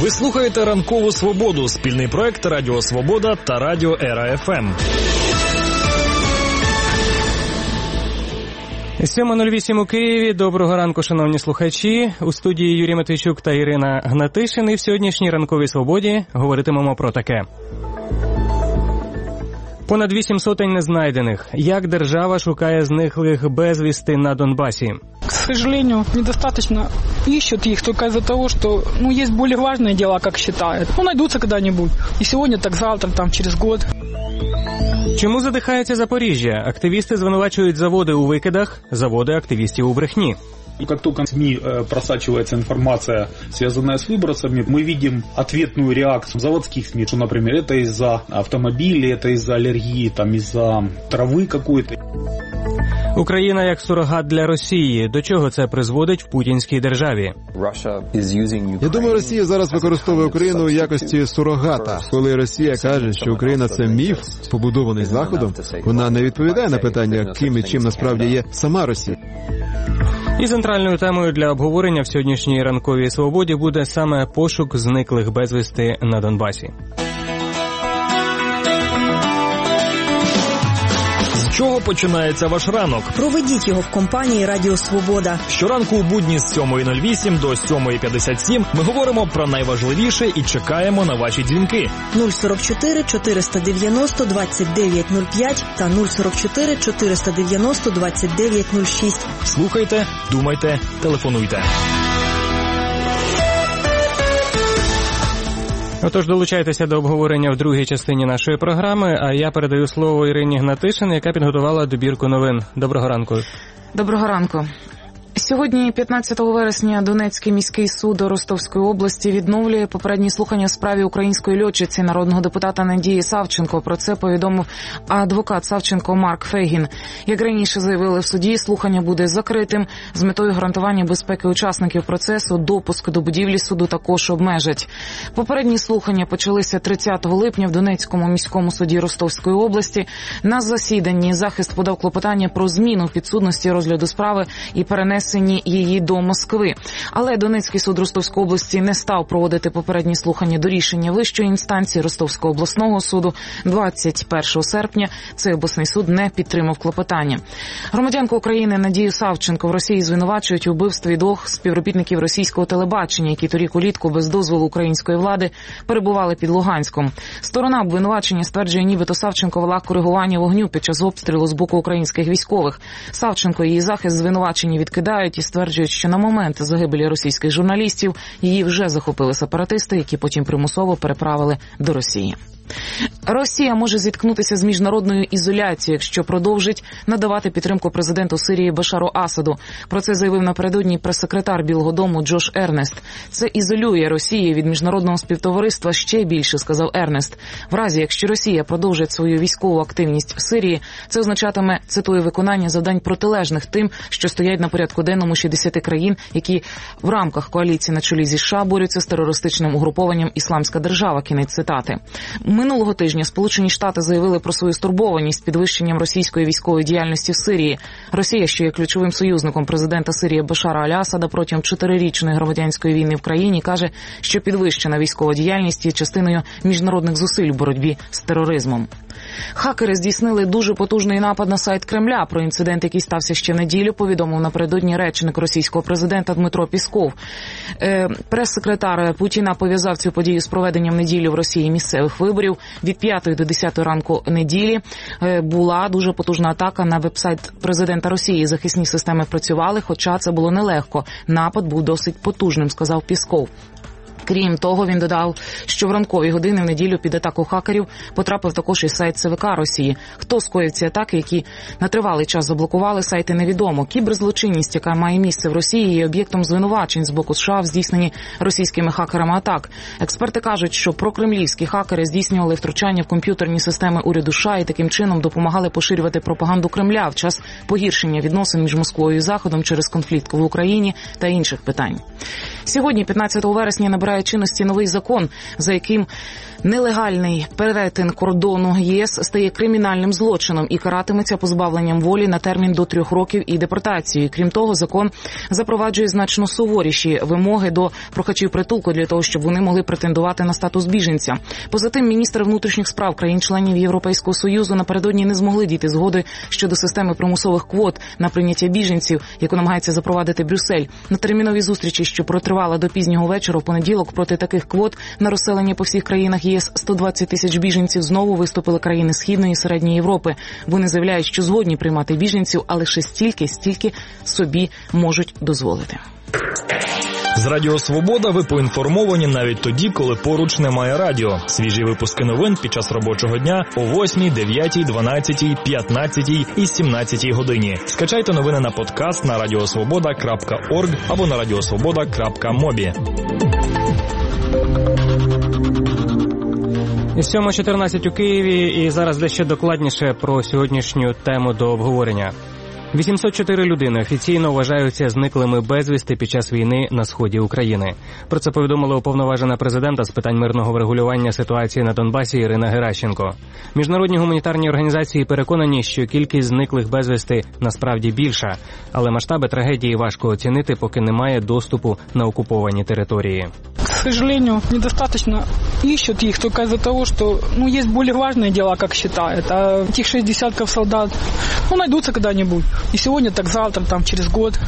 Ви слухаєте «Ранкову свободу» – спільний проект Радіо Свобода та Радіо Ера ФМ. 7:08 у Києві. Доброго ранку, шановні слухачі. У студії Юрій Матвійчук та Ірина Гнатишин. І в сьогоднішній «Ранковій свободі» говоритимемо про таке. Понад 8 сотень незнайдених. Як держава шукає зниклих безвісти на Донбасі? К сожалению, недостаточно ищут их только из-за того, что, есть более важные дела, как считают. Найдутся когда-нибудь. И сегодня, так завтра, через год. Чому задихається Запоріжжя? Активісти звинувачують заводи у викидах, заводи активістів у брехні. И как только в СМИ просачивается информация, связанная с выбросами, мы видим ответную реакцию заводских СМИ, что, например, это из-за автомобилей, это из-за аллергии, из-за травы какой-то. Україна як сурогат для Росії. До чого це призводить в путінській державі? Я думаю, Росія зараз використовує Україну в якості сурогата. Коли Росія каже, що Україна – це міф, побудований Заходом, вона не відповідає на питання, ким і чим насправді є сама Росія. І центральною темою для обговорення в сьогоднішній «Ранковій свободі» буде саме пошук зниклих безвісти на Донбасі. З чого починається ваш ранок? Проведіть його в компанії «Радіо Свобода». Щоранку у будні з 7:08 до 7:57 ми говоримо про найважливіше і чекаємо на ваші дзвінки. 044 490 2905 та 044 490 2906. Слухайте, думайте, телефонуйте. Отож, долучайтеся до обговорення в другій частині нашої програми, а я передаю слово Ірині Гнатишин, яка підготувала добірку новин. Доброго ранку. Доброго ранку. Сьогодні, 15 вересня, Донецький міський суд Ростовської області відновлює попередні слухання в справі української льотчиці, народного депутата Надії Савченко. Про це повідомив адвокат Савченко Марк Фейгін. Як раніше заявили в суді, слухання буде закритим. З метою гарантування безпеки учасників процесу допуск до будівлі суду також обмежать. Попередні слухання почалися 30 липня в Донецькому міському суді Ростовської області. На засіданні захист подав клопотання про зміну підсудності розгляду справи і перенесення її до Москви. Але Донецький суд Ростовської області не став проводити попередні слухання до рішення вищої інстанції Ростовського обласного суду. 21 серпня цей обласний суд не підтримав клопотання. Громадянку України Надію Савченко в Росії звинувачують у вбивстві 2 співробітників російського телебачення, які торік улітку без дозволу української влади перебували під Луганськом. Сторона обвинувачення стверджує, нібито Савченко вела коригування вогню під час обстрілу з боку українських військових. Савченко і її захист звинувачення відкидають і стверджують, що на момент загибелі російських журналістів її вже захопили сепаратисти, які потім примусово переправили до Росії. Росія може зіткнутися з міжнародною ізоляцією, якщо продовжить надавати підтримку президенту Сирії Башару Асаду. Про це заявив напередодні прес-секретар Білого дому Джош Ернест. Це ізолює Росію від міжнародного співтовариства ще більше, сказав Ернест. В разі, якщо Росія продовжить свою військову активність в Сирії, це означатиме, цитую, виконання завдань протилежних тим, що стоять на порядку денному 60 країн, які в рамках коаліції на чолі зі США борються з терористичним угрупованням «Ісламська держава». Кінець цитати. Минулого тижня Сполучені Штати заявили про свою стурбованість підвищенням російської військової діяльності в Сирії. Росія, що є ключовим союзником президента Сирії Башара Аль-Асада протягом 4-річної громадянської війни в країні, каже, що підвищена військова діяльність є частиною міжнародних зусиль у боротьбі з тероризмом. Хакери здійснили дуже потужний напад на сайт Кремля. Про інцидент, який стався ще в неділю, повідомив напередодні речник російського президента Дмитро Пісков. Прес-секретар Путіна пов'язав цю подію з проведенням в неділю в Росії місцевих виборів. Від 5 до 10 ранку неділі була дуже потужна атака на веб-сайт президента Росії. Захисні системи працювали, хоча це було нелегко. Напад був досить потужним, сказав Пісков. Крім того, він додав, що в ранкові години в неділю під атаку хакерів потрапив також і сайт ЦВК Росії. Хто скоїв ці атаки, які на тривалий час заблокували сайти, невідомо. Кіберзлочинність, яка має місце в Росії, є об'єктом звинувачень з боку США в здійсненні російськими хакерами атак. Експерти кажуть, що прокремлівські хакери здійснювали втручання в комп'ютерні системи уряду США і таким чином допомагали поширювати пропаганду Кремля в час погіршення відносин між Москвою і Заходом через конфлікт в Україні та інших питань. Сьогодні, 15 вересня, набирає набирає чинності новий закон, за яким нелегальний перетин кордону ЄС стає кримінальним злочином і каратиметься позбавленням волі на термін до 3 років і депортацією. Крім того, закон запроваджує значно суворіші вимоги до прохачів притулку для того, щоб вони могли претендувати на статус біженця. Поза тим, міністри внутрішніх справ країн-членів Європейського Союзу напередодні не змогли дійти згоди щодо системи примусових квот на прийняття біженців, яку намагається запровадити Брюссель. На терміновій зустрічі, що протривала до пізнього вечора в понеділок, проти таких квот на розселення по всіх країнах ЄС 120 тисяч біженців знову виступили країни Східної і Середньої Європи. Вони заявляють, що згодні приймати біженців, а лише стільки собі можуть дозволити. З Радіо Свобода ви поінформовані навіть тоді, коли поруч немає радіо. Свіжі випуски новин під час робочого дня о 8, 9, 12, 15 і 17 годині. Скачайте новини на подкаст на radiosvoboda.org або на radiosvoboda.mobi. 7:14 у Києві, і зараз дещо докладніше про сьогоднішню тему до обговорення. 804 людини офіційно вважаються зниклими безвісти під час війни на сході України. Про це повідомила уповноважена президента з питань мирного врегулювання ситуації на Донбасі Ірина Геращенко. Міжнародні гуманітарні організації переконані, що кількість зниклих безвісти насправді більша, але масштаби трагедії важко оцінити, поки немає доступу на окуповані території. К сожалению, недостаточно ищут их только из-за того, что есть более важные дела, как считают. А этих 6 десятков солдат найдутся когда-нибудь. И сегодня, так завтра, через год.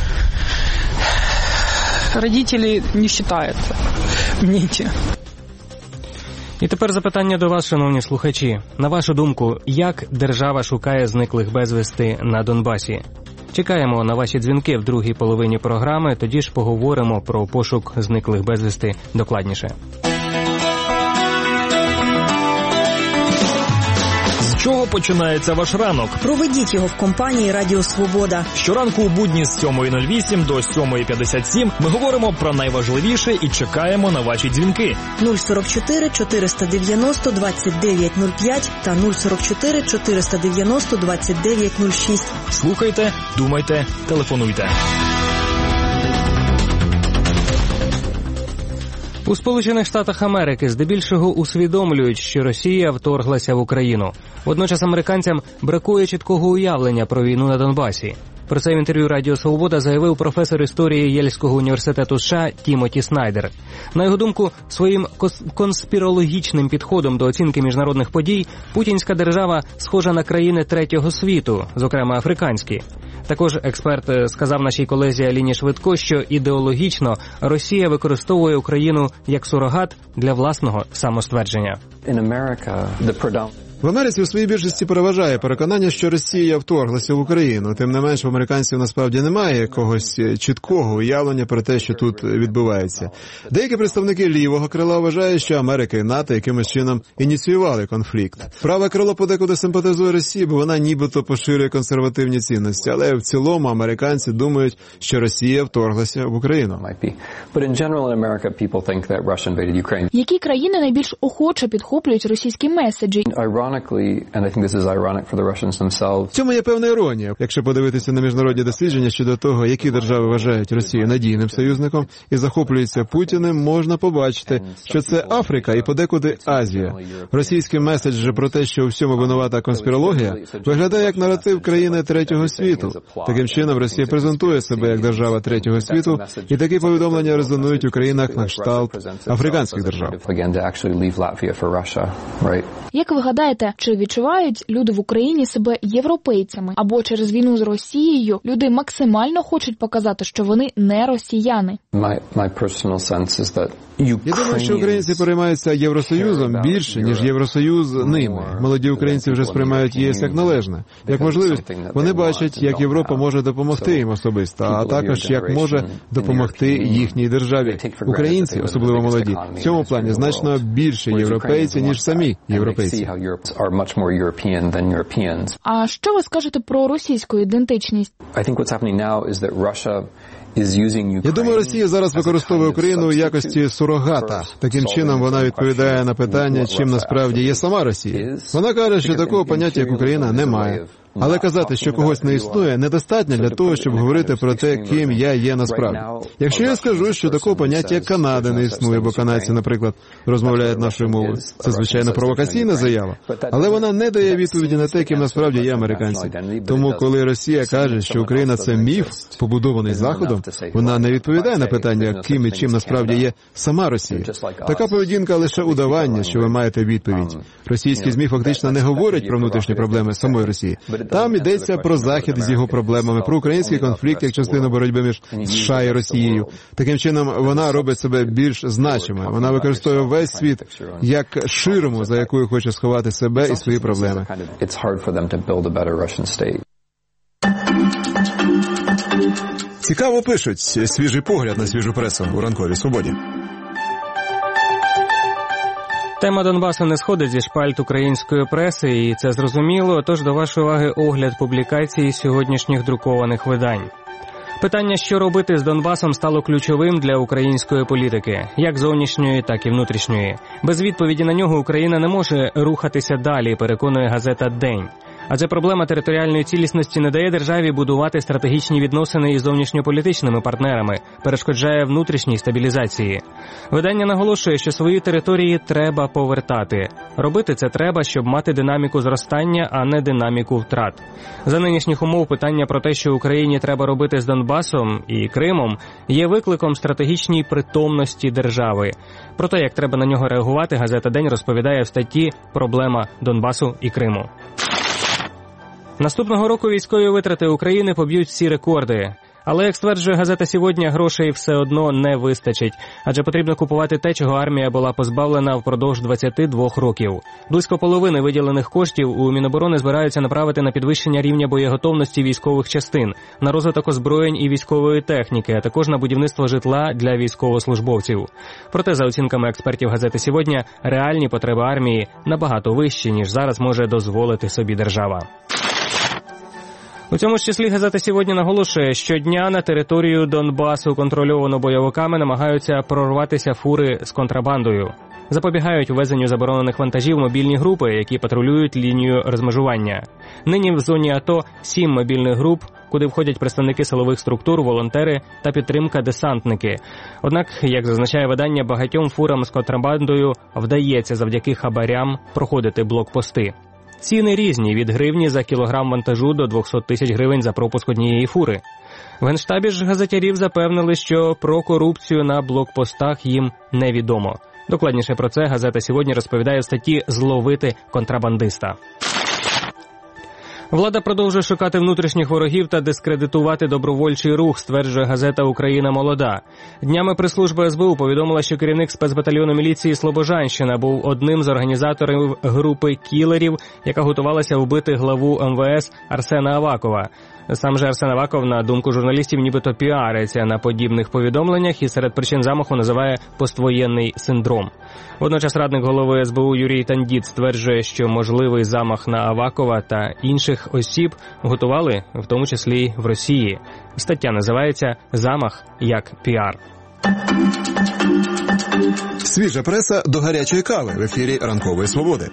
Родители не считаются. Мните. І тепер запитання до вас, шановні слухачі. На вашу думку, як держава шукає зниклих безвісти на Донбасі? Чекаємо на ваші дзвінки в другій половині програми, тоді ж поговоримо про пошук зниклих безвісти докладніше. З чого починається ваш ранок? Проведіть його в компанії Радіо Свобода. Щоранку у будні з 7:08 до 7:57 ми говоримо про найважливіше і чекаємо на ваші дзвінки. 044 490 2905 та 044 490 2906. Слухайте, думайте, телефонуйте. У Сполучених Штатах Америки здебільшого усвідомлюють, що Росія вторглася в Україну. Водночас американцям бракує чіткого уявлення про війну на Донбасі. Про це в інтерв'ю Радіо Свобода заявив професор історії Єльського університету США Тімоті Снайдер. На його думку, своїм конспірологічним підходом до оцінки міжнародних подій путінська держава схожа на країни третього світу, зокрема африканські. Також експерт сказав нашій колезі Аліні Швидко, що ідеологічно Росія використовує Україну як сурогат для власного самоствердження. В Америці у своїй більшості переважає переконання, що Росія вторглася в Україну. Тим не менш, в американців насправді немає якогось чіткого уявлення про те, що тут відбувається. Деякі представники лівого крила вважають, що Америка і НАТО якимось чином ініціювали конфлікт. Праве крило подекуди симпатизує Росії, бо вона нібито поширює консервативні цінності. Але в цілому американці думають, що Росія вторглася в Україну. Які країни найбільш охоче підхоплюють російські меседжі? В цьому є певна іронія. Якщо подивитися на міжнародні дослідження щодо того, які держави вважають Росію надійним союзником і захоплюються Путіним, можна побачити, що це Африка і подекуди Азія. Російський меседж же про те, що у всьому винувата конспірологія, виглядає як наратив країни третього світу. Таким чином, Росія презентує себе як держава третього світу, і такі повідомлення резонують у країнах на кшталт африканських держав. Як ви гадаєте, чи відчувають люди в Україні себе європейцями? Або через війну з Росією люди максимально хочуть показати, що вони не росіяни? Я думаю, що українці переймаються Євросоюзом більше, ніж Євросоюз ними. Молоді українці вже сприймають ЄС як належне, як можливість. Вони бачать, як Європа може допомогти їм особисто, а також як може допомогти їхній державі. Українці, особливо молоді, в цьому плані значно більше європейці, ніж самі європейці. А що ви скажете про російську ідентичність? Я думаю, Росія зараз використовує Україну у якості сурогата. Таким чином вона відповідає на питання, чим насправді є сама Росія. Вона каже, що такого поняття, як Україна, немає. Але казати, що когось не існує, недостатньо для того, щоб говорити про те, ким я є насправді. Якщо я скажу, що такого поняття, як Канада, не існує, бо канадці, наприклад, розмовляють нашою мовою, це, звичайно, провокаційна заява, але вона не дає відповіді на те, ким насправді є американці. Тому, коли Росія каже, що Україна – це міф, побудований Заходом, вона не відповідає на питання, ким і чим насправді є сама Росія. Така поведінка – лише удавання, що ви маєте відповідь. Російські ЗМІ фактично не говорять про внутрішні проблеми самої Росії. Там йдеться про Захід з його проблемами, про український конфлікт як частину боротьби між США і Росією. Таким чином, вона робить себе більш значимою. Вона використовує весь світ як ширму, за якою хоче сховати себе і свої проблеми. Цікаво пишуть. Свіжий погляд на свіжу пресу у ранковій свободі. Тема Донбасу не сходить зі шпальт української преси, і це зрозуміло, тож до вашої уваги огляд публікацій сьогоднішніх друкованих видань. Питання, що робити з Донбасом, стало ключовим для української політики, як зовнішньої, так і внутрішньої. Без відповіді на нього Україна не може рухатися далі, переконує газета «День». Адже проблема територіальної цілісності не дає державі будувати стратегічні відносини із зовнішньополітичними партнерами, перешкоджає внутрішній стабілізації. Видання наголошує, що свої території треба повертати. Робити це треба, щоб мати динаміку зростання, а не динаміку втрат. За нинішніх умов питання про те, що Україні треба робити з Донбасом і Кримом, є викликом стратегічній притомності держави. Про те, як треба на нього реагувати, газета «День» розповідає в статті «Проблема Донбасу і Криму». Наступного року військові витрати України поб'ють всі рекорди. Але, як стверджує газета «Сьогодні», грошей все одно не вистачить. Адже потрібно купувати те, чого армія була позбавлена впродовж 22 років. Близько половини виділених коштів у Міноборони збираються направити на підвищення рівня боєготовності військових частин, на розвиток озброєнь і військової техніки, а також на будівництво житла для військовослужбовців. Проте, за оцінками експертів газети «Сьогодні», реальні потреби армії набагато вищі, ніж зараз може дозволити собі держава. У цьому ж числі газета «Сьогодні» наголошує, що щодня на територію Донбасу, контрольовану бойовиками, намагаються прорватися фури з контрабандою. Запобігають ввезенню заборонених вантажів мобільні групи, які патрулюють лінію розмежування. Нині в зоні АТО 7 мобільних груп, куди входять представники силових структур, волонтери та підтримка-десантники. Однак, як зазначає видання, багатьом фурам з контрабандою вдається завдяки хабарям проходити блокпости. Ціни різні – від гривні за кілограм вантажу до 200 тисяч гривень за пропуск однієї фури. В Генштабі ж газетярів запевнили, що про корупцію на блокпостах їм невідомо. Докладніше про це газета «Сьогодні» розповідає в статті «Зловити контрабандиста». Влада продовжує шукати внутрішніх ворогів та дискредитувати добровольчий рух, стверджує газета «Україна молода». Днями прес-служба СБУ повідомила, що керівник спецбатальйону міліції «Слобожанщина» був одним з організаторів групи кілерів, яка готувалася вбити главу МВС Арсена Авакова. Сам же Арсен Аваков, на думку журналістів, нібито піариться на подібних повідомленнях і серед причин замаху називає поствоєнний синдром. Водночас радник голови СБУ Юрій Тандіт стверджує, що можливий замах на Авакова та інших осіб готували, в тому числі в Росії. Стаття називається «Замах як піар». Свіжа преса до гарячої кави в ефірі «Ранкової свободи».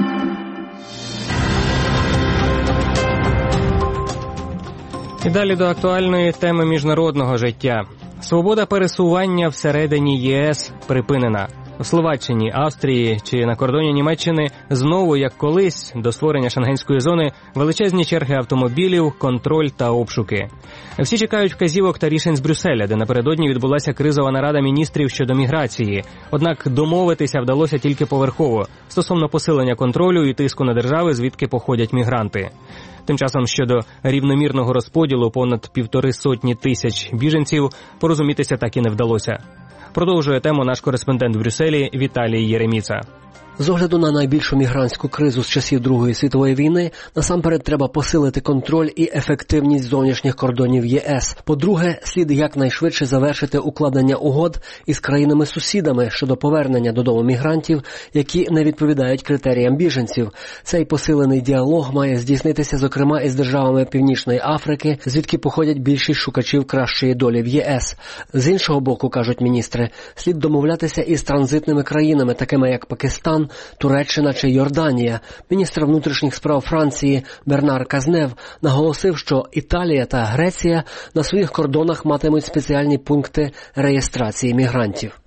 І далі до актуальної теми міжнародного життя. Свобода пересування всередині ЄС припинена. У Словаччині, Австрії чи на кордоні Німеччини знову, як колись, до створення шенгенської зони величезні черги автомобілів, контроль та обшуки. Всі чекають вказівок та рішень з Брюсселя, де напередодні відбулася кризова нарада міністрів щодо міграції. Однак домовитися вдалося тільки поверхово, стосовно посилення контролю і тиску на держави, звідки походять мігранти. Тим часом щодо рівномірного розподілу понад 150 тисяч біженців порозумітися так і не вдалося. Продовжує тему наш кореспондент в Брюсселі Віталій Єреміца. З огляду на найбільшу мігрантську кризу з часів Другої світової війни, насамперед треба посилити контроль і ефективність зовнішніх кордонів ЄС. По-друге, слід якнайшвидше завершити укладення угод із країнами-сусідами щодо повернення додому мігрантів, які не відповідають критеріям біженців. Цей посилений діалог має здійснитися, зокрема, із державами Північної Африки, звідки походять більшість шукачів кращої долі в ЄС. З іншого боку, кажуть міністри, слід домовлятися із транзитними країнами, такими як Пакистан, Туреччина чи Йорданія. Міністр внутрішніх справ Франції Бернар Казнев наголосив, що Італія та Греція на своїх кордонах матимуть спеціальні пункти реєстрації мігрантів.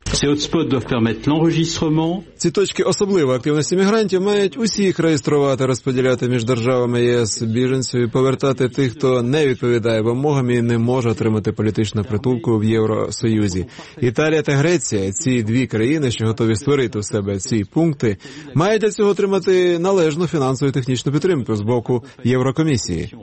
Ці точки особливої активності мігрантів мають усіх реєструвати, розподіляти між державами ЄС біженців і повертати тих, хто не відповідає вимогам і не може отримати політичну притулку в Євросоюзі. Італія та Греція, ці дві країни, що готові створити у себе ці пункти, мають для цього отримати належну фінансову і технічну підтримку з боку Єврокомісії.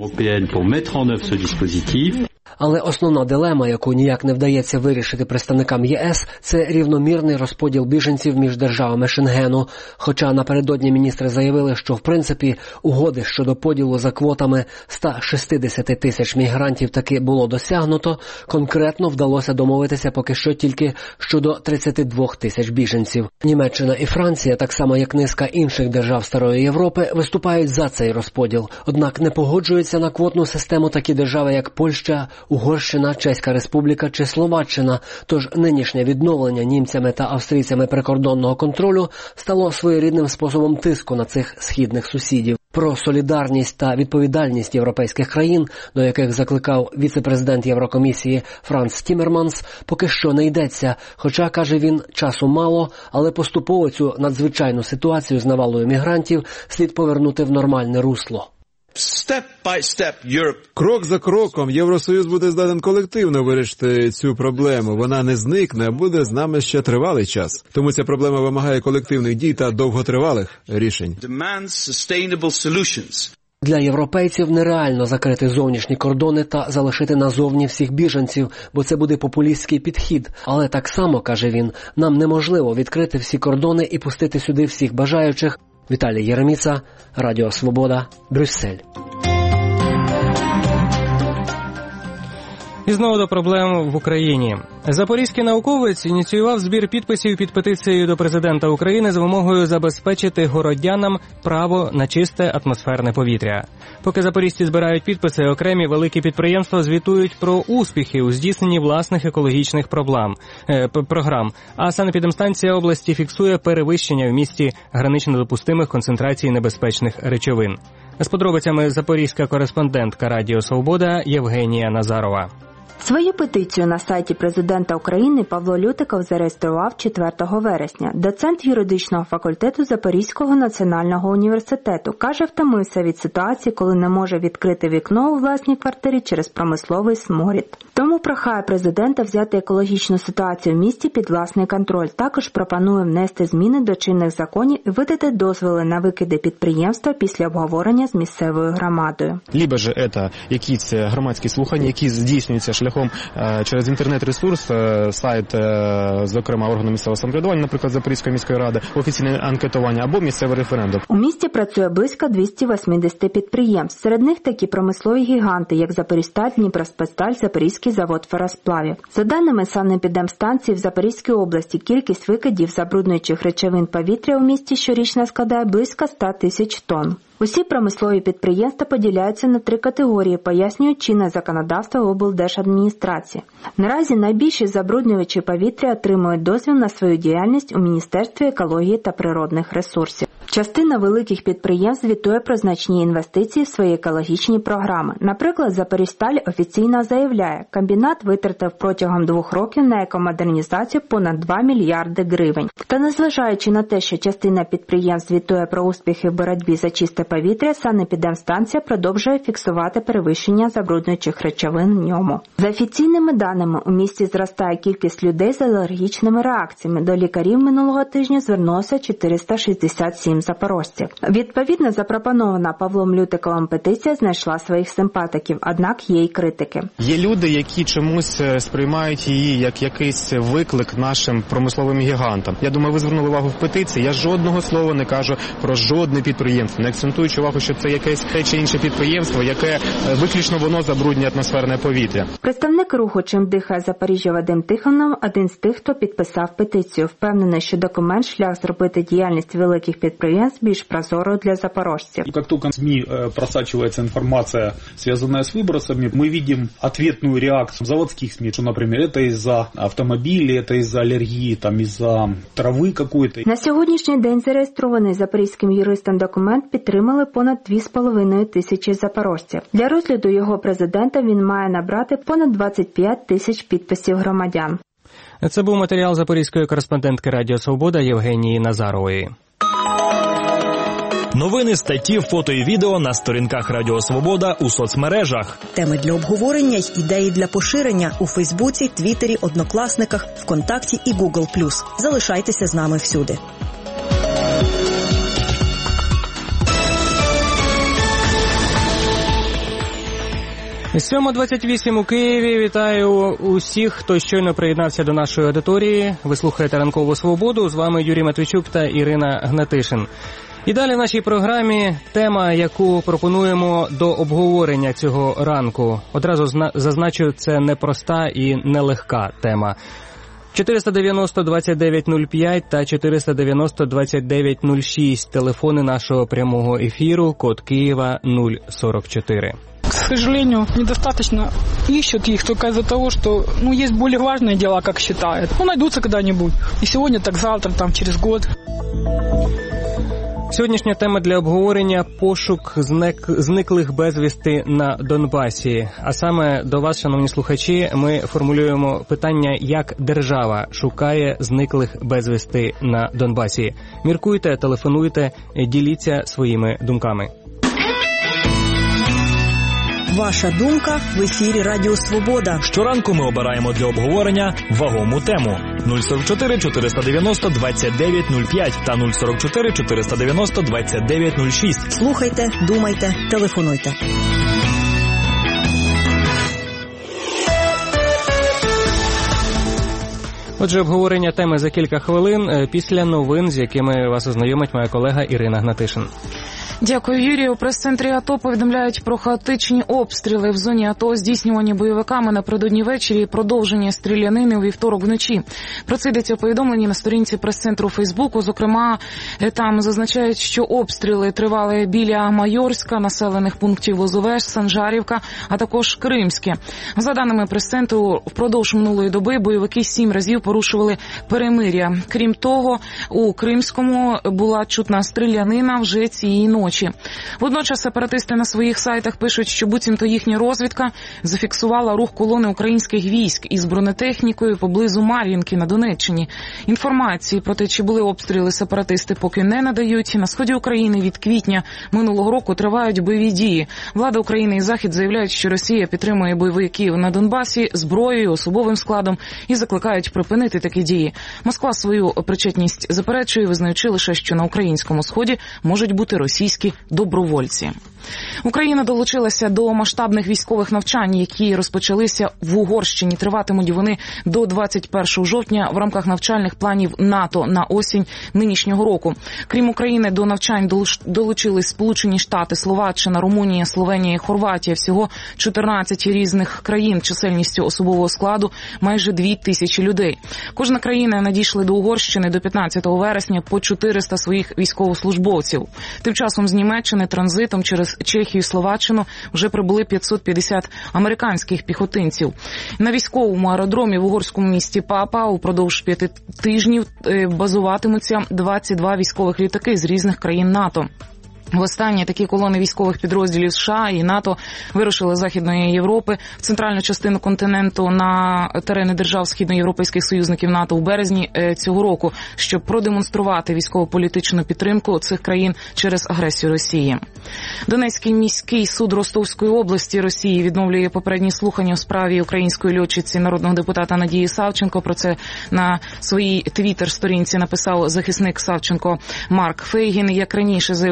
Але основна дилема, яку ніяк не вдається вирішити представникам ЄС, це рівномірний розподіл біженців між державами Шенгену. Хоча напередодні міністри заявили, що в принципі угоди щодо поділу за квотами 160 тисяч мігрантів таки було досягнуто, конкретно вдалося домовитися поки що тільки щодо 32 тисяч біженців. Німеччина і Франція, так само як низка інших держав Старої Європи, виступають за цей розподіл. Однак не погоджуються на квотну систему такі держави, як Польща, Угорщина, Чеська Республіка чи Словаччина. Тож нинішнє відновлення німцями та австрійцями прикордонного контролю стало своєрідним способом тиску на цих східних сусідів. Про солідарність та відповідальність європейських країн, до яких закликав віце-президент Єврокомісії Франц Тіммерманс, поки що не йдеться. Хоча, каже він, часу мало, але поступово цю надзвичайну ситуацію з навалою мігрантів слід повернути в нормальне русло. Крок за кроком Євросоюз буде здатен колективно вирішити цю проблему. Вона не зникне, а буде з нами ще тривалий час. Тому ця проблема вимагає колективних дій та довготривалих рішень. Для європейців нереально закрити зовнішні кордони та залишити назовні всіх біженців, бо це буде популістський підхід. Але так само, каже він, нам неможливо відкрити всі кордони і пустити сюди всіх бажаючих. Віталій Єреміца, Радіо Свобода, Брюссель. І знову до проблем в Україні. Запорізький науковець ініціював збір підписів під петицією до президента України з вимогою забезпечити городянам право на чисте атмосферне повітря. Поки запоріжці збирають підписи, окремі великі підприємства звітують про успіхи у здійсненні власних екологічних програм. А санепідемстанція області фіксує перевищення в місті гранично допустимих концентрацій небезпечних речовин. З подробицями запорізька кореспондентка Радіо Свобода Євгенія Назарова. Свою петицію на сайті президента України Павло Лютиков зареєстрував 4 вересня. Доцент юридичного факультету Запорізького національного університету каже, втомився від ситуації, коли не може відкрити вікно у власній квартирі через промисловий сморід. Тому прохає президента взяти екологічну ситуацію в місті під власний контроль. Також пропонує внести зміни до чинних законів і видати дозволи на викиди підприємства після обговорення з місцевою громадою. Либо ж це якісь громадські слухання, які здійснюються шляхом через інтернет-ресурс, сайт, зокрема, органу місцевого самоврядування, наприклад, Запорізької міської ради, офіційне анкетування або місцевий референдум. У місті працює близько 280 підприємств. Серед них такі промислові гіганти, як Запорізьсталь, Дніпроспецсталь, Запорізький завод феросплавів. За даними санепідемстанції в Запорізькій області, кількість викидів забруднюючих речовин повітря у місті щорічно складає близько 100 тисяч тонн. Усі промислові підприємства поділяються на 3 категорії, пояснюють чинне законодавство облдержадміністрації. Наразі найбільші забруднювачі повітря отримують дозвіл на свою діяльність у Міністерстві екології та природних ресурсів. Частина великих підприємств звітує про значні інвестиції в свої екологічні програми. Наприклад, Запорізьсталь офіційно заявляє, комбінат витратив протягом 2 років на екомодернізацію понад 2 мільярди гривень. Та незважаючи на те, що частина підприємств звітує про успіхи в боротьбі за чисте повітря, санепідемстанція продовжує фіксувати перевищення забруднюючих речовин в ньому. За офіційними даними, у місті зростає кількість людей з алергічними реакціями. До лікарів минулого тижня звернулося 467 запорожців. Відповідно, запропонована Павлом Лютиковим петиція знайшла своїх симпатиків, однак є й критики. Є люди, які чомусь сприймають її як якийсь виклик нашим промисловим гігантам. Я думаю, ви звернули увагу в петиції. Я жодного слова не кажу про жодне підприємство, не акцентуючи увагу, що це якесь те чи інше підприємство, яке виключно воно забруднює атмосферне повітря. Представник руху «Чим дихає Запоріжжя» Вадим Тихонов – один з тих, хто підписав петицію. Впевнений, що документ шлях зробити діяльність великих підприємств підприємств більш прозорою для запорожців. Как только в СМИ просачивается информация, связанная с выбросами, мы видим ответную реакцию заводских СМИ, что, например, это из-за автомобилей, это из-за аллергии, там, из-за травы какой-то. На сьогоднішній день зареєстрований запорізьким юристом документ підтримали понад 2,5 тисячі запорожців. Для розгляду його президента він має набрати понад 25 тисяч підписів громадян. Це був матеріал запорізької кореспондентки Радіо Свобода Євгенії Назарової. Новини, статті, фото і відео на сторінках Радіо Свобода у соцмережах. Теми для обговорення й ідеї для поширення у Фейсбуці, Твіттері, Однокласниках, ВКонтакті і Google+. Залишайтеся з нами всюди. 7:28 у Києві. Вітаю усіх, хто щойно приєднався до нашої аудиторії. Ви слухаєте «Ранкову свободу». З вами Юрій Матвійчук та Ірина Гнатишин. І далі в нашій програмі тема, яку пропонуємо до обговорення цього ранку. Одразу зазначу, це непроста і нелегка тема. 490-2905 та 490-2906 телефони нашого прямого ефіру, код Києва 044. К сожалению, недостаточно ищут их только из-за того, что, есть более важные дела, как считают. Найдутся когда-нибудь. И сегодня, так завтра, там, через год. Сьогоднішня тема для обговорення – пошук зниклих безвісти на Донбасі. А саме до вас, шановні слухачі, ми формулюємо питання, як держава шукає зниклих безвісти на Донбасі. Міркуйте, телефонуйте, діліться своїми думками. Ваша думка в ефірі Радіо Свобода. Щоранку ми обираємо для обговорення вагому тему. 044 490 2905 та 044 490 2906. Слухайте, думайте, телефонуйте. Отже, обговорення теми за кілька хвилин після новин, з якими вас ознайомить моя колега Ірина Гнатишин. Дякую, Юрію. У прес-центрі АТО повідомляють про хаотичні обстріли в зоні АТО, здійснювані бойовиками напередодні ввечері і продовження стрілянини у вівторок вночі. Про це йдеться у повідомленні на сторінці прес-центру Фейсбуку. Зокрема, там зазначають, що обстріли тривали біля Майорська, населених пунктів Лозове, Санжарівка, а також Кримське. За даними прес-центру, впродовж минулої доби бойовики 7 разів порушували перемир'я. Крім того, у Кримському була чутна стрілянина вже цієї ночі. Водночас сепаратисти на своїх сайтах пишуть, що буцімто їхня розвідка зафіксувала рух колони українських військ із бронетехнікою поблизу Мар'їнки на Донеччині. Інформації про те, чи були обстріли, сепаратисти поки не надають. На сході України від квітня минулого року тривають бойові дії. Влада України і Захід заявляють, що Росія підтримує бойовиків на Донбасі зброєю, особовим складом і закликають припинити такі дії. Москва свою причетність заперечує, визнаючи лише, що на українському сході можуть бути російські добровольці. Україна долучилася до масштабних військових навчань, які розпочалися в Угорщині. Триватимуть вони до 21 жовтня в рамках навчальних планів НАТО на осінь нинішнього року. Крім України, до навчань долучились Сполучені Штати, Словаччина, Румунія, Словенія і Хорватія. Всього 14 різних країн, чисельністю особового складу майже 2000 людей. Кожна країна надійшли до Угорщини до 15 вересня по 400 своїх військовослужбовців. Тим часом з Німеччини транзитом через Чехію і Словаччину вже прибули 550 американських піхотинців. На військовому аеродромі в угорському місті Папа упродовж 5 тижнів базуватимуться 22 військових літаки з різних країн НАТО. Востаннє такі колони військових підрозділів США і НАТО вирушили з Західної Європи в центральну частину континенту на терени держав східноєвропейських союзників НАТО у березні цього року, щоб продемонструвати військово-політичну підтримку цих країн через агресію Росії. Донецький міський суд Ростовської області Росії відновлює попередні слухання у справі української льотчиці народного депутата Надії Савченко. Про це на своїй твіттер-сторінці написав захисник Савченко Марк Фейгін. Як раніше заявили у суді,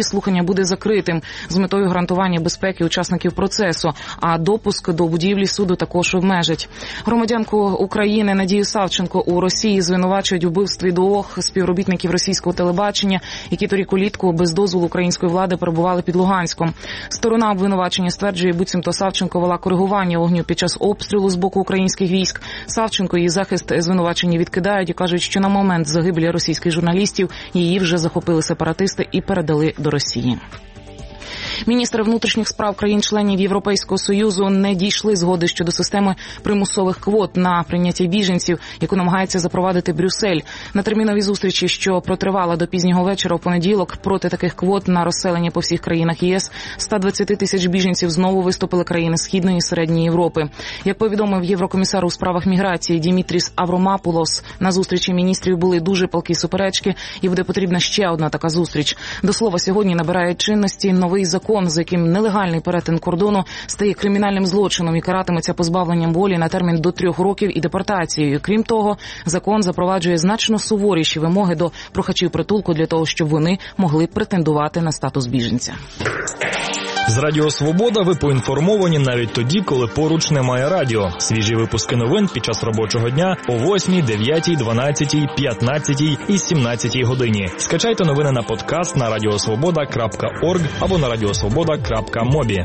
Тоді слухання буде закритим з метою гарантування безпеки учасників процесу, а допуск до будівлі суду також обмежать. Громадянку України Надію Савченко у Росії звинувачують у вбивстві двох співробітників російського телебачення, які торік улітку без дозволу української влади перебували під Луганськом. Сторона обвинувачення стверджує, буцімто Савченко вела коригування вогню під час обстрілу з боку українських військ. Савченко і захист звинувачення відкидають і кажуть, що на момент загибелі російських журналістів її вже захопили сепаратисти і передали до Росії. Міністри внутрішніх справ країн-членів Європейського Союзу не дійшли згоди щодо системи примусових квот на прийняття біженців, яку намагається запровадити Брюссель. На терміновій зустрічі, що протривала до пізнього вечора в понеділок, проти таких квот на розселення по всіх країнах ЄС 120 тисяч біженців знову виступили країни Східної і Середньої Європи. Як повідомив єврокомісар у справах міграції Дімітріс Авромапулос, на зустрічі міністрів були дуже палкі суперечки і буде потрібна ще одна така зустріч. До слова, сьогодні набирає чинності новий закон, за яким нелегальний перетин кордону стає кримінальним злочином і каратиметься позбавленням волі на термін до 3 років і депортацією. Крім того, закон запроваджує значно суворіші вимоги до прохачів притулку для того, щоб вони могли претендувати на статус біженця. З Радіо Свобода ви поінформовані навіть тоді, коли поруч немає радіо. Свіжі випуски новин під час робочого дня о 8, 9, 12, 15 і 17 годині. Скачайте новини на подкаст на radiosvoboda.org або на radiosvoboda.mobi.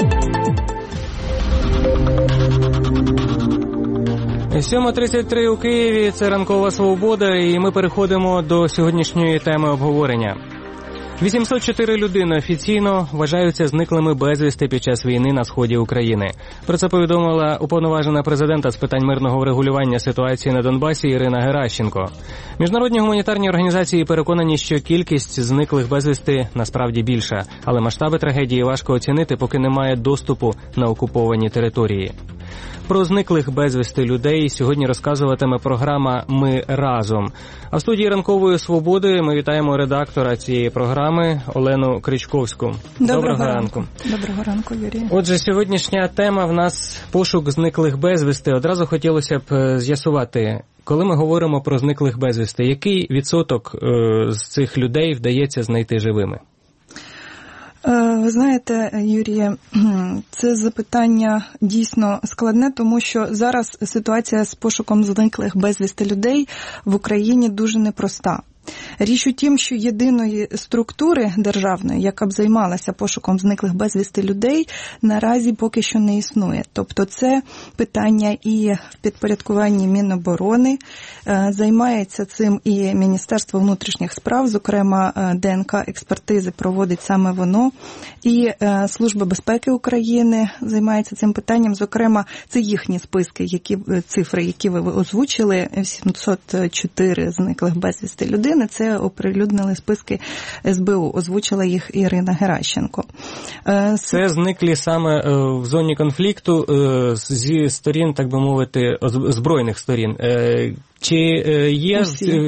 7:33 у Києві, це ранкова свобода, і ми переходимо до сьогоднішньої теми обговорення. 804 людини офіційно вважаються зниклими безвісти під час війни на сході України. Про це повідомила уповноважена президента з питань мирного врегулювання ситуації на Донбасі Ірина Геращенко. Міжнародні гуманітарні організації переконані, що кількість зниклих безвісти насправді більша, але масштаби трагедії важко оцінити, поки немає доступу на окуповані території. Про зниклих безвісти людей сьогодні розказуватиме програма «Ми разом». А в студії «Ранкової свободи» ми вітаємо редактора цієї програми Олену Кричковську. Доброго ранку. Доброго ранку, Юрій. Отже, сьогоднішня тема в нас пошук зниклих безвісти. Одразу хотілося б з'ясувати, коли ми говоримо про зниклих безвісти, який відсоток з цих людей вдається знайти живими? Ви знаєте, Юрій, це запитання дійсно складне, тому що зараз ситуація з пошуком зниклих безвісти людей в Україні дуже непроста. Річ у тім, що єдиної структури державної, яка б займалася пошуком зниклих безвісти людей, наразі поки що не існує. Тобто це питання і в підпорядкуванні Міноборони, займається цим і Міністерство внутрішніх справ, зокрема ДНК-експертизи проводить саме воно, і Служба безпеки України займається цим питанням, зокрема це їхні списки, цифри, які ви озвучили, 704 зниклих безвісти людини, це оприлюднили списки СБУ, озвучила їх Ірина Геращенко. Це зниклі саме в зоні конфлікту зі сторін, так би мовити, збройних сторін. Чи є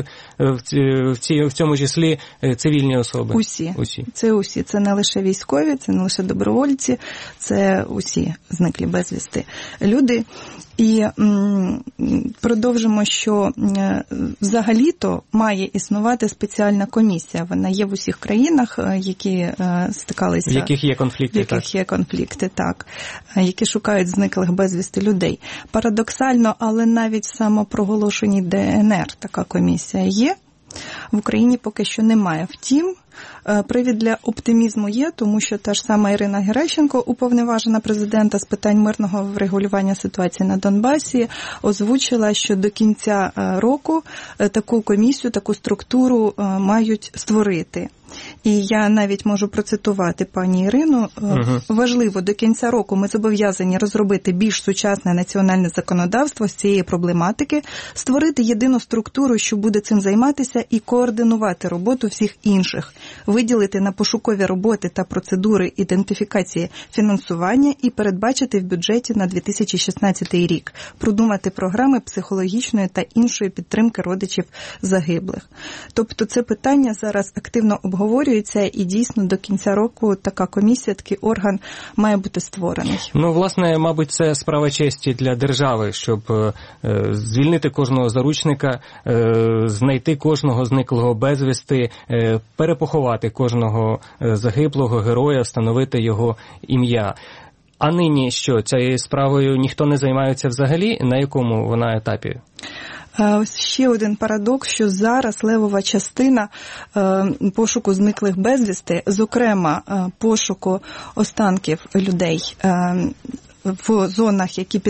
в цьому числі цивільні особи? Усі. Це усі. Це не лише військові, це не лише добровольці, це усі зниклі безвісти люди. І продовжимо, що взагалі-то має існувати спеціальна комісія. Вона є в усіх країнах, які стикалися... В яких є конфлікти, в яких є конфлікти, так. Які шукають зниклих безвісти людей. Парадоксально, але навіть в самопроголошеній ДНР така комісія є. В Україні поки що немає. Втім, привід для оптимізму є, тому що та ж сама Ірина Геращенко, уповноважена президента з питань мирного врегулювання ситуації на Донбасі, озвучила, що до кінця року таку комісію, таку структуру мають створити. І я навіть можу процитувати пані Ірину. Важливо, до кінця року ми зобов'язані розробити більш сучасне національне законодавство з цієї проблематики, створити єдину структуру, що буде цим займатися, і координувати роботу всіх інших, виділити на пошукові роботи та процедури ідентифікації фінансування і передбачити в бюджеті на 2016 рік, продумати програми психологічної та іншої підтримки родичів загиблих. Тобто це питання зараз активно обговорюється, і дійсно до кінця року така комісія, такий орган має бути створений. Ну, власне, мабуть, це справа честі для держави, щоб звільнити кожного заручника, знайти кожного зниклого безвісти, перепоховати поховати кожного загиблого героя, встановити його ім'я. А нині що, цією справою ніхто не займається взагалі? На якому вона етапі? Ось ще один парадокс, що зараз левова частина пошуку зниклих безвісти, зокрема пошуку останків людей в зонах, які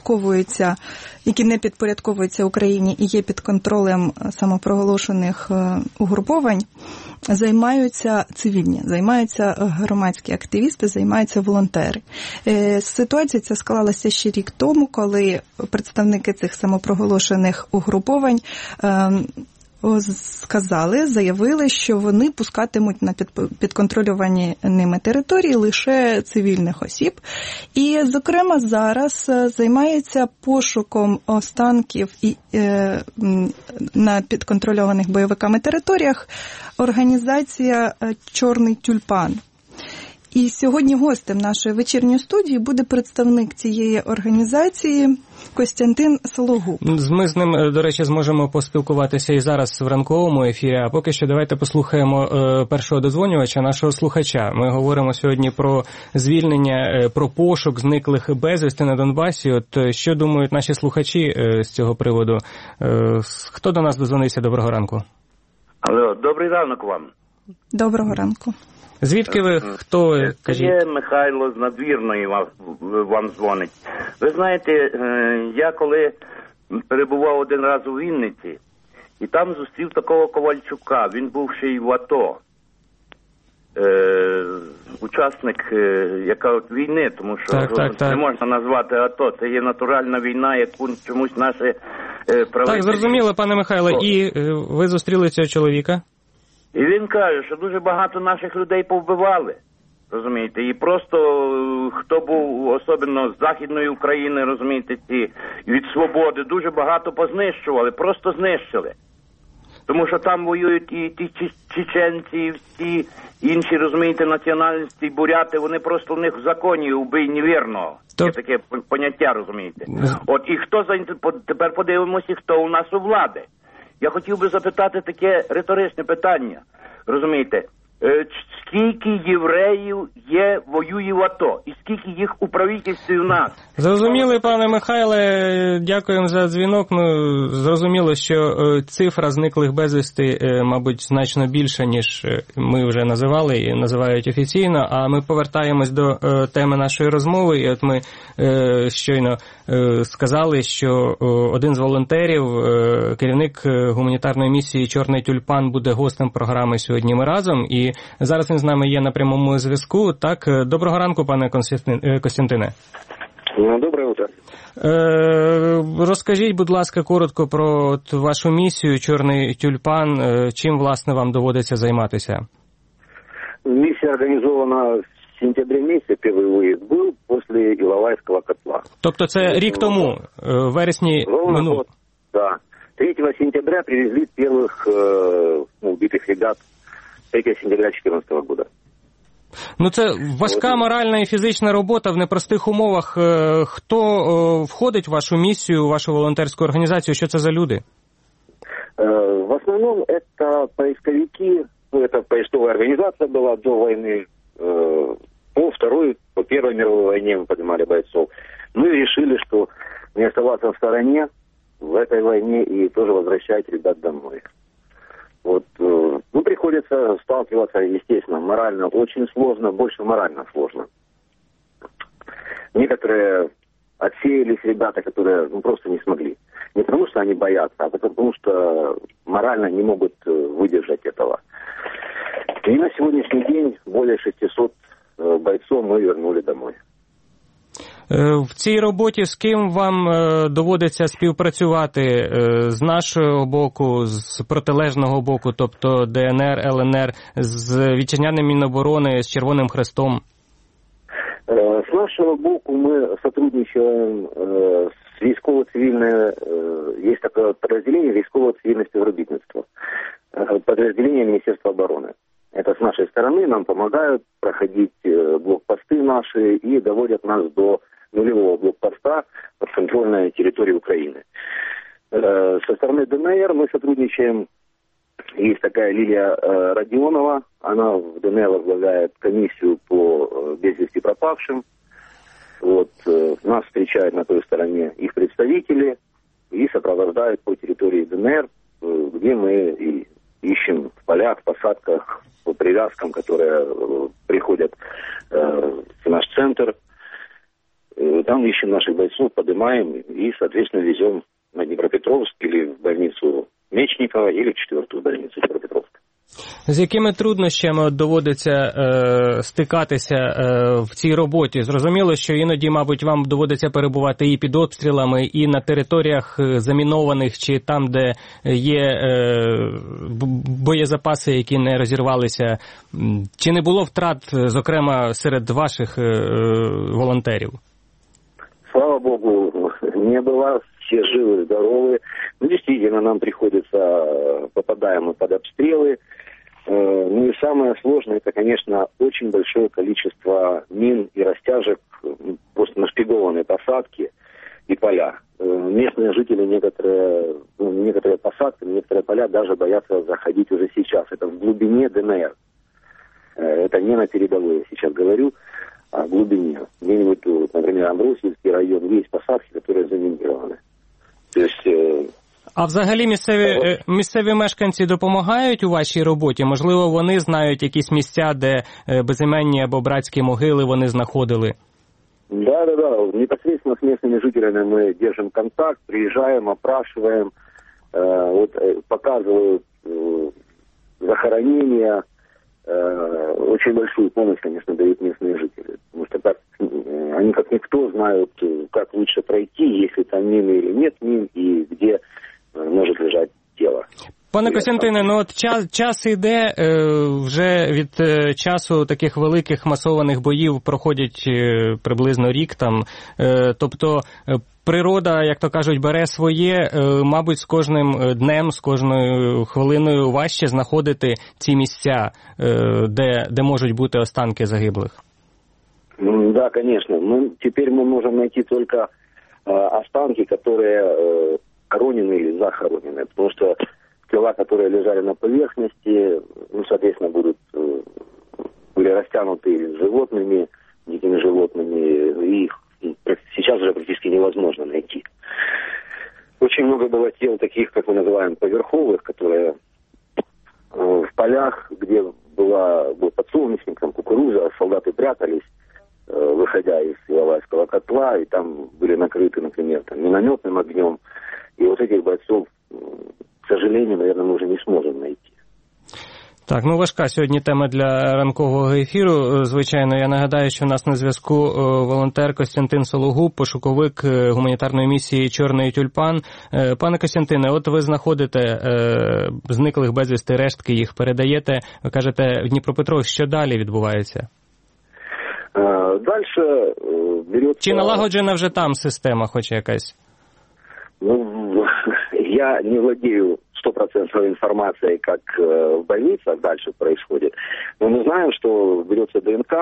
не підпорядковуються Україні і є під контролем самопроголошених угруповань, займаються цивільні, займаються громадські активісти, займаються волонтери. Ситуація ця склалася ще рік тому, коли представники цих самопроголошених угруповань заявили, що вони пускатимуть на підконтрольовані ними території лише цивільних осіб. І, зокрема, зараз займається пошуком останків на підконтрольованих бойовиками територіях організація «Чорний тюльпан». І сьогодні гостем нашої вечірньої студії буде представник цієї організації Костянтин Сологуб. Ми з ним, до речі, зможемо поспілкуватися і зараз в ранковому ефірі, а поки що давайте послухаємо першого додзвонювача, нашого слухача. Ми говоримо сьогодні про звільнення, про пошук зниклих безвісти на Донбасі. От що думають наші слухачі з цього приводу? Хто до нас дозвонився? Доброго ранку. Алло, добрий ранок вам. Доброго ранку. Звідки ви? Хто ви? Кажіть. Це Михайло з Надвірної вам дзвонить. Ви знаєте, я коли перебував один раз у Вінниці, і там зустрів такого Ковальчука, він був ще й в АТО. Учасник війни, тому що не можна назвати АТО, це є натуральна війна, яку чомусь наші правителі... Так, зрозуміло, пане Михайло, і ви зустріли цього чоловіка? І він каже, що дуже багато наших людей повбивали, розумієте, і просто хто був, особливо з Західної України, розумієте, ці від Свободи, дуже багато познищували, просто знищили. Тому що там воюють і ті чеченці, і всі інші, розумієте, національності, буряти, вони просто в них в законі убий невірного. Є таке поняття, розумієте. От і тепер подивимося, хто у нас у влади. Я хотів би запитати таке риторичне питання, розумієте, скільки євреїв воює в АТО, і скільки їх у правительстві у нас? Зрозуміли, пане Михайле, дякуємо за дзвінок. Зрозуміло, що цифра зниклих безвісти, мабуть, значно більша, ніж ми вже називали і називають офіційно, а ми повертаємось до теми нашої розмови, і от ми щойно сказали, що один з волонтерів, керівник гуманітарної місії «Чорний тюльпан» буде гостем програми «Сьогодні ми разом», і зараз він з нами є на прямому зв'язку. Так, доброго ранку, пане Костянтине. Доброе утро. Розкажіть, будь ласка, коротко про вашу місію «Чорний тюльпан». Чим, власне, вам доводиться займатися? Миссия организована в сентябре месяце, первый выезд был после Иловайского котла. Тобто це рік тому, в вересні минулого? Да. 3 сентября привезли первых убитых ребят 3 сентября 2014 года. Ну це важка моральна і фізична робота в непростих умовах. Хто входить в вашу місію, в вашу волонтерську організацію? Що це за люди? В основном это поисковики, это поисковая организация была до войны, по Второй, по Первой мировой войне мы поднимали бойцов. Мы решили, что не оставаться в стороне в этой войне и тоже возвращать ребят домой. Вот, приходится сталкиваться, естественно, морально очень сложно, больше морально сложно. Некоторые отсеялись ребята, которые просто не смогли. Не потому что они боятся, а потому что морально не могут выдержать этого. И на сегодняшний день более 600 бойцов мы вернули домой. В цій роботі з ким вам доводиться співпрацювати? З нашого боку, з протилежного боку, тобто ДНР, ЛНР, з вітчизняним Міноборони, з Червоним Хрестом? С нашего боку мы сотрудничаем с військово-цивильное, есть такое подразделение військово-цивильное співробітництво, подразделение Министерства обороны. Это с нашей стороны нам помогают проходить блокпосты наши и доводят нас до нулевого блокпоста подконтрольной территории Украины. Со стороны ДНР мы сотрудничаем Есть такая Лилия Родионова, она в ДНР возглавляет комиссию по без вести пропавшим. Вот, нас встречают на той стороне их представители и сопровождают по территории ДНР, где мы и ищем в полях, в посадках, по привязкам, которые приходят в наш центр. Там ищем наших бойцов, поднимаем и, соответственно, везем на Днепропетровск или в больницу Мечникова, или в 4-ю больницу Днепропетровска. З якими труднощами доводиться стикатися в цій роботі? Зрозуміло, що іноді, мабуть, вам доводиться перебувати і під обстрілами, і на територіях замінованих, чи там, де є боєзапаси, які не розірвалися. Чи не було втрат, зокрема, серед ваших волонтерів? Слава Богу, не было, все живы, здоровы. Ну, действительно, нам приходится, попадаем мы под обстрелы. Ну и самое сложное, это, конечно, очень большое количество мин и растяжек, просто нашпигованные посадки и поля. Местные жители некоторые посадки, некоторые поля даже боятся заходить уже сейчас. Это в глубине ДНР. Это не на передовой, я сейчас говорю, а в глубине. Где-нибудь, например, Амбросийский район, есть посадки, которые заминированы. То есть... А взагалі місцеві мешканці допомагають у вашій роботі? Можливо, вони знають якісь місця, де безіменні або братські могили вони знаходили? Да. Непосредственно с местными жителями мы держим контакт, приезжаем, опрашиваем, показывают захоронения. Очень большую помощь, конечно, дают местные жители. Потому что они как никто знают, как лучше пройти, если там мины или нет мин, и где може лежати тіло. Пане Костянтине, ну от час іде, вже від часу таких великих масованих боїв проходять приблизно рік там, тобто природа, як то кажуть, бере своє, мабуть, з кожним днем, з кожною хвилиною важче знаходити ці місця, де можуть бути останки загиблих. Да, конечно. Теперь мы можем найти только останки, которые хоронены или захоронены, потому что тела, которые лежали на поверхности, соответственно, были растянуты животными, дикими животными, и их сейчас уже практически невозможно найти. Очень много было тел таких, как мы называем, поверховых, которые в полях, где был подсолнечник, там кукуруза, солдаты прятались, выходя из Иловайского котла, и там были накрыты, например, минометным огнем. И вот этих бойцов, к сожалению, наверное, мы уже не сможем найти. Так, важка сьогодні тема для ранкового ефіру. Звичайно, я нагадаю, що у нас на зв'язку волонтер Костянтин Сологуб, пошуковик гуманітарної місії «Чорний тюльпан». Пане Костянтине, от ви знаходите зниклих безвісти, рештки їх передаєте. Ви кажете, в Дніпропетровськ, що далі відбувається? Дальше берется... Чи налагоджена вже там система хоч якась? Я не владею 100% информацией, как в больницах дальше происходит. Но мы знаем, что берется ДНК,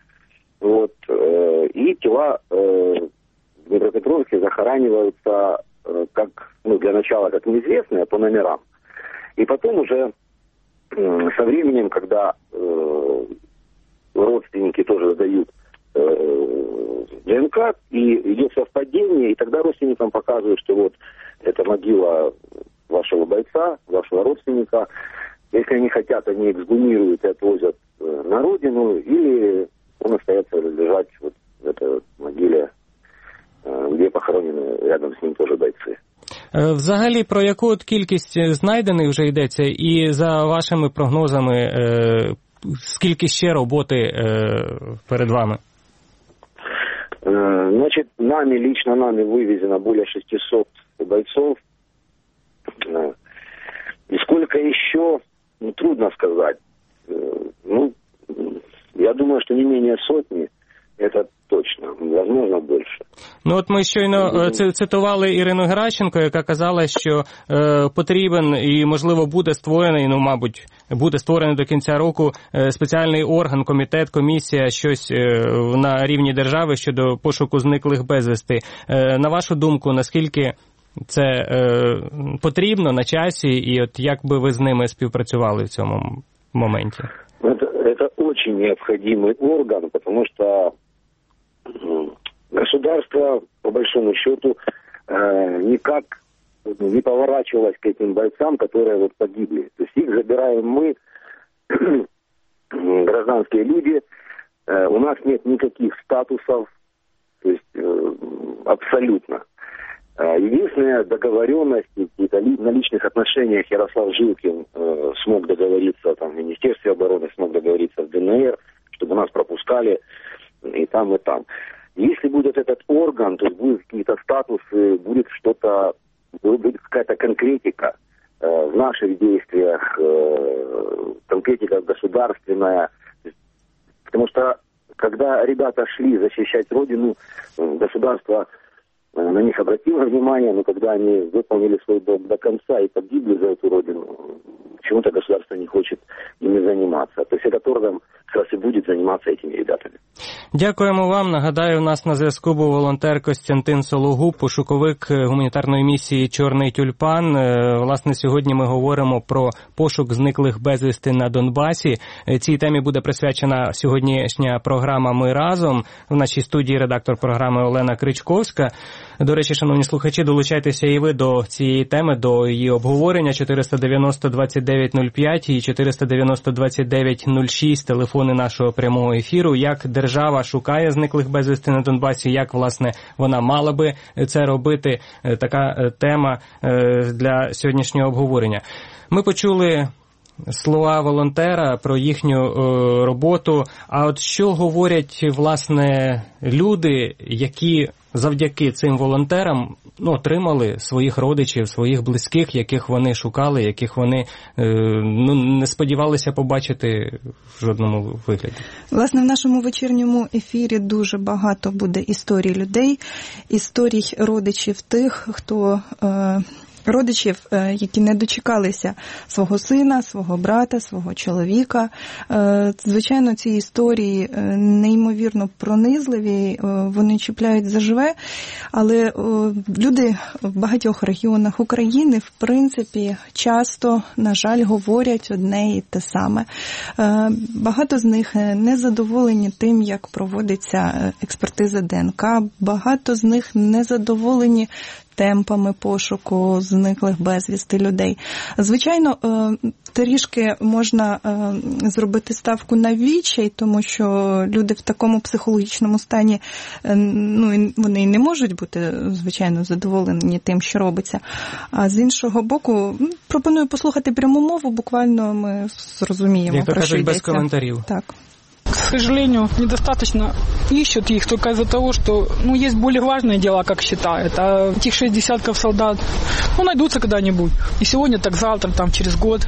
и тела в Днепропетровске захораниваются как, для начала как неизвестные по номерам. И потом уже со временем, когда родственники тоже сдают ДНК, и идет совпадение, и тогда родственникам показывают, что вот это могила вашего бойца, вашего родственника. Если они хотят, они эксгумируют и отвозят на родину, или он остается лежать вот в этой могиле, где похоронены рядом с ним тоже бойцы. Взагалі, про яку от кількість знайдених вже йдеться, і за вашими прогнозами, скільки ще роботи перед вами? Значит, лично нами вывезено более 600 бойцов. И сколько еще, трудно сказать. Я думаю, что не менее сотни, это точно, возможно, більше. От ми щойно цитували Ірину Геращенко, яка казала, що потрібен і, можливо, буде створений, мабуть, буде створений до кінця року спеціальний орган, комітет, комісія, щось на рівні держави щодо пошуку зниклих безвісти. На вашу думку, наскільки це потрібно на часі, і от як би ви з ними співпрацювали в цьому моменті? Это очень необходимый орган, потому что государство, по большому счету, никак не поворачивалось к этим бойцам, которые вот погибли. То есть их забираем мы, гражданские люди, у нас нет никаких статусов, то есть абсолютно. Единственная договоренность, на личных отношениях Ярослав Жилкин смог договориться там, в Министерстве обороны, смог договориться в ДНР, чтобы нас пропускали и там, и там. Если будет этот орган, то есть будут какие-то статусы, будет что-то, будет какая-то конкретика в наших действиях, конкретика государственная. Потому что, когда ребята шли защищать Родину, государство на них обратило внимание, но когда они выполнили свой долг до конца и погибли за эту Родину, почему-то государство не хочет ими заниматься. То есть этот орган как раз и будет заниматься этими ребятами. Дякуємо вам. Нагадаю, у нас на зв'язку був волонтер Костянтин Сологуб, пошуковик гуманітарної місії «Чорний тюльпан». Власне, сьогодні ми говоримо про пошук зниклих безвісти на Донбасі. Цій темі буде присвячена сьогоднішня програма «Ми разом». В нашій студії редактор програми Олена Кричковська. До речі, шановні слухачі, долучайтеся і ви до цієї теми, до її обговорення. 490-2905 і 490-2906 телефони нашого прямого ефіру. Як держава шукає зниклих безвісти на Донбасі, як, власне, вона мала би це робити. Така тема для сьогоднішнього обговорення. Ми почули слова волонтера про їхню роботу. А от що говорять, власне, люди, які завдяки цим волонтерам отримали своїх родичів, своїх близьких, яких вони шукали, яких вони не сподівалися побачити в жодному вигляді? Власне, в нашому вечірньому ефірі дуже багато буде історій людей, історій родичів тих, хто... родичів, які не дочекалися свого сина, свого брата, свого чоловіка. Звичайно, ці історії неймовірно пронизливі, вони чіпляють заживе, але люди в багатьох регіонах України, в принципі, часто, на жаль, говорять одне і те саме. Багато з них не задоволені тим, як проводиться експертиза ДНК, багато з них не задоволені темпами пошуку зниклих безвісти людей. Звичайно, трішки можна зробити ставку на відчай, тому що люди в такому психологічному стані, вони не можуть бути, звичайно, задоволені тим, що робиться. А з іншого боку, пропоную послухати пряму мову, буквально ми зрозуміємо, як то про що кажуть, без йдеться. коментарів. Так. К сожалению, недостаточно ищут их только из-за того, что есть более важные дела, как считают. А этих 6 десятков солдат найдутся когда-нибудь. И сегодня, так завтра, там, через год.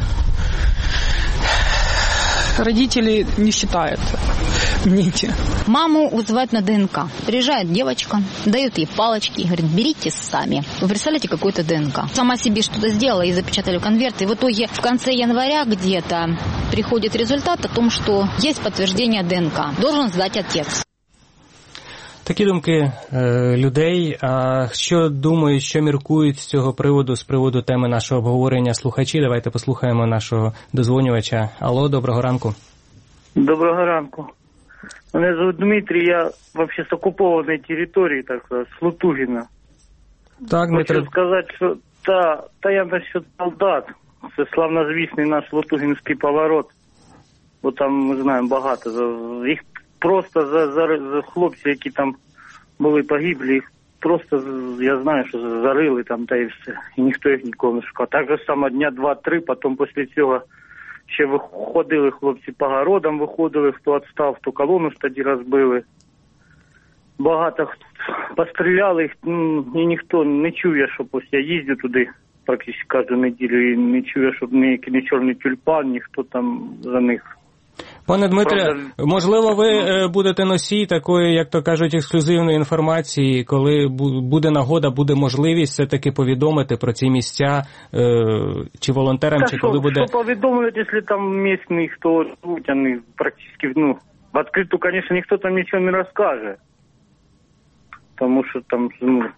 Родители не считают. Мните. Маму вызывают на ДНК. Приезжает девочка, дает ей палочки и говорит, берите сами. Вы представляете, какой-то ДНК. Сама себе что-то сделала и запечатали в конверт. И в итоге в конце января где-то приходит результат о том, что есть подтверждение ДНК. Должен сдать отец. Такі думки людей. А що думають, що міркують з цього приводу, з приводу теми нашого обговорення слухачі? Давайте послухаємо нашого дозвонювача. Алло, доброго ранку. Доброго ранку. Мене звуть Дмитрий, я вообще з окупованої території, так сказати, з Лутугіна. Так, Дмитрий. Хочу сказати, що я насчет солдат. Це славнозвісний наш Лутугінський поворот. Бо там, ми знаємо, багато. Їх просто за хлопці, які там були погиблі, їх просто, я знаю, що зарили там, та і все. І ніхто їх ніколи не шукав. Так же само дня 2-3, потім після цього ще виходили хлопці по городам, виходили, хто відстав, хто колону ж тоді розбили. Багато постріляли, і ніхто не чує, що я їздю туди практично кожну неділю, і не чує, щоб ні чорний тюльпан, ніхто там за них. Пане Дмитре, можливо, ви будете носій такої, як то кажуть, ексклюзивної інформації, коли буде нагода, буде можливість все-таки повідомити про ці місця, чи волонтерам, чи коли буде... Що повідомлять, якщо там місцеві, хто живуть, вони практично, в відкриту, звісно, ніхто там нічого не розкаже. Тому що там,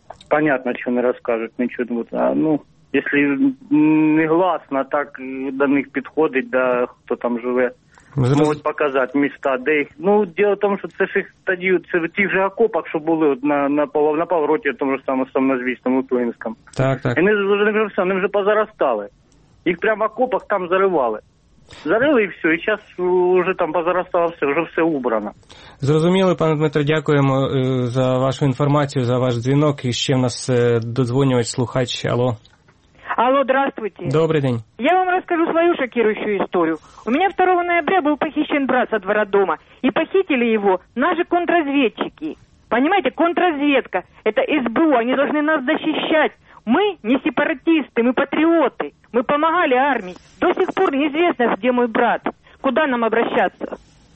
понятно, що не розкажуть, нічого. Якщо не гласно, так до них підходить, да, хто там живе, можуть показати міста, де їх. Діло в тому, що це ж їх тоді, це в тих же окопах, що були на повороті, тому ж самозвісному Лутугінському. Так. І вони вже позаростали. Їх прямо в окопах там заривали. Зарили і все, і зараз вже там позаростало все, вже все убрано. Зрозуміло, пане Дмитро, дякуємо за вашу інформацію, за ваш дзвінок. І ще в нас додзвонювач, слухач. Алло. Алло, здравствуйте. Добрый день. Я вам расскажу свою шокирующую историю. У меня 2 ноября был похищен брат со двора дома. И похитили его наши контрразведчики. Понимаете, контрразведка. Это СБУ, они должны нас защищать. Мы не сепаратисты, мы патриоты. Мы помогали армии. До сих пор неизвестно, где мой брат. Куда нам обращаться?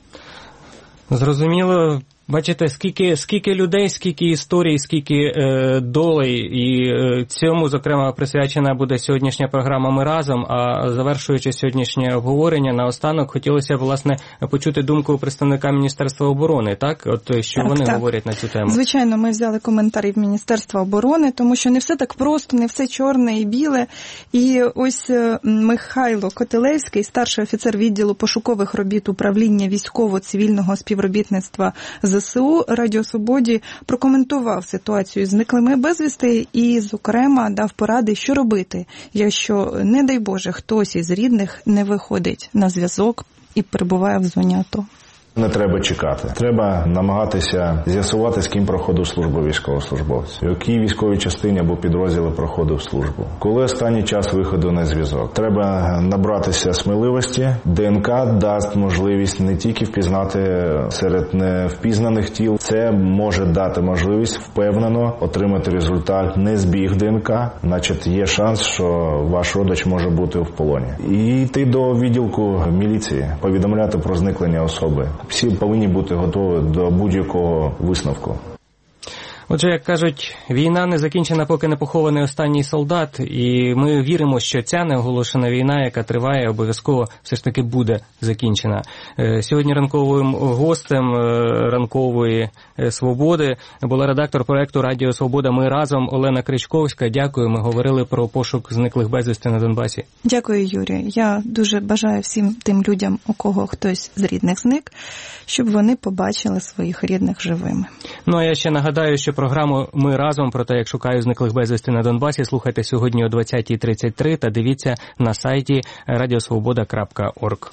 Зрозуміло. Бачите, скільки людей, скільки історій, скільки долей, і цьому, зокрема, присвячена буде сьогоднішня програма «Ми разом», а завершуючи сьогоднішнє обговорення, наостанок хотілося б, власне, почути думку представника Міністерства оборони, так? Що вони говорять на цю тему? Звичайно, ми взяли коментарі в Міністерства оборони, тому що не все так просто, не все чорне і біле. І ось Михайло Котелевський, старший офіцер відділу пошукових робіт управління військово-цивільного співробітництва ЗСУ, Радіо Свободі прокоментував ситуацію з зниклими безвісти і, зокрема, дав поради, що робити, якщо, не дай Боже, хтось із рідних не виходить на зв'язок і перебуває в зоні АТО. Не треба чекати. Треба намагатися з'ясувати, з ким проходив службу військовослужбовців, в якій військовій частині або підрозділі проходив службу. Коли останній час виходу на зв'язок. Треба набратися сміливості. ДНК дасть можливість не тільки впізнати серед невпізнаних тіл, це може дати можливість впевнено отримати результат не збіг ДНК, значить є шанс, що ваш родич може бути в полоні. І йти до відділку міліції, повідомляти про зникнення особи. Всі повинні бути готові до будь-якого висновку. Отже, як кажуть, війна не закінчена, поки не похований останній солдат, і ми віримо, що ця неоголошена війна, яка триває, обов'язково все ж таки буде закінчена. Сьогодні ранковим гостем ранкової «Свободи» була редактор проекту «Радіо Свобода. Ми разом» Олена Кричковська. Дякую, ми говорили про пошук зниклих безвісти на Донбасі. Дякую, Юрій. Я дуже бажаю всім тим людям, у кого хтось з рідних зник, щоб вони побачили своїх рідних живими. А я ще нагадаю, що програму «Ми разом» про те, як шукають зниклих безвісти на Донбасі, слухайте сьогодні о 20:33 та дивіться на сайті radiosvoboda.org.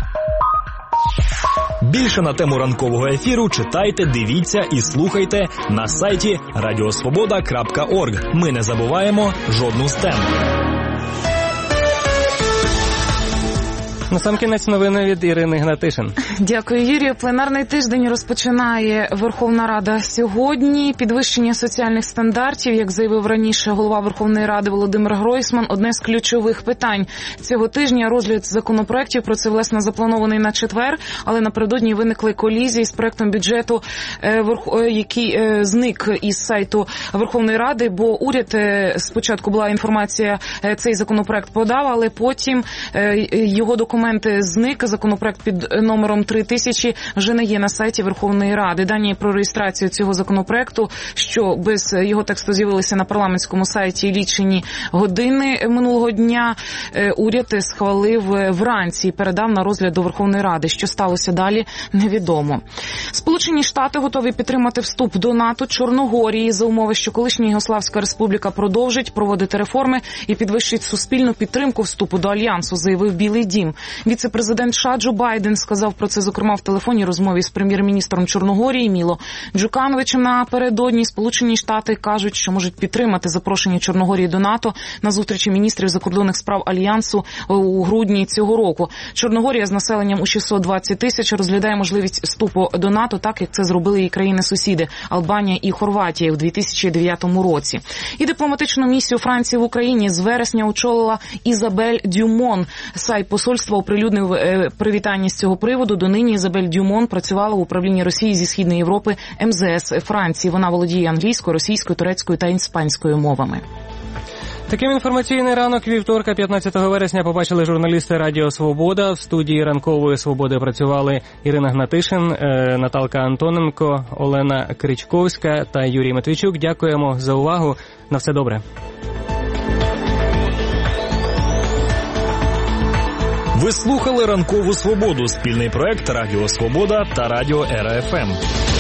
Більше на тему ранкового ефіру читайте, дивіться і слухайте на сайті radiosvoboda.org. Ми не забуваємо жодну з тем. Насамкінець новини від Ірини Гнатишин. Дякую, Юрію. Пленарний тиждень розпочинає Верховна Рада сьогодні. Підвищення соціальних стандартів, як заявив раніше голова Верховної Ради Володимир Гройсман, одне з ключових питань цього тижня. Розгляд законопроєктів про це, власне, запланований на четвер, але напередодні виникли колізії з проектом бюджету, який зник із сайту Верховної Ради, бо уряд, спочатку була інформація, цей законопроєкт подав, але потім його документи зник. Законопроект під номером 3000 вже не є на сайті Верховної Ради. Дані про реєстрацію цього законопроекту, що без його тексту з'явилися на парламентському сайті лічені години минулого дня, уряд схвалив вранці і передав на розгляд до Верховної Ради. Що сталося далі, невідомо. Сполучені Штати готові підтримати вступ до НАТО Чорногорії за умови, що колишня Югославська республіка продовжить проводити реформи і підвищить суспільну підтримку вступу до Альянсу, заявив Білий дім. Віце-президент США Джо Байден сказав про це, зокрема, в телефонній розмові з прем'єр-міністром Чорногорії Міло Джукановичем напередодні. Сполучені Штати кажуть, що можуть підтримати запрошення Чорногорії до НАТО на зустрічі міністрів закордонних справ Альянсу у грудні цього року. Чорногорія з населенням у 620 тисяч розглядає можливість вступу до НАТО, так як це зробили і країни-сусіди Албанія і Хорватія у 2009 році. І дипломатичну місію Франції в Україні з вересня очолила Ізабель Дюмон. Сайт посольства оприлюднив привітання з цього приводу. Донині Ізабель Дюмон працювала в управлінні Росії зі Східної Європи МЗС Франції. Вона володіє англійською, російською, турецькою та іспанською мовами. Таким інформаційний ранок вівторка, 15 вересня, побачили журналісти Радіо Свобода. В студії Ранкової Свободи працювали Ірина Гнатишин, Наталка Антоненко, Олена Кричковська та Юрій Матвійчук. Дякуємо за увагу. На все добре. Ви слухали Ранкову Свободу, спільний проект Радіо Свобода та Радіо РФМ.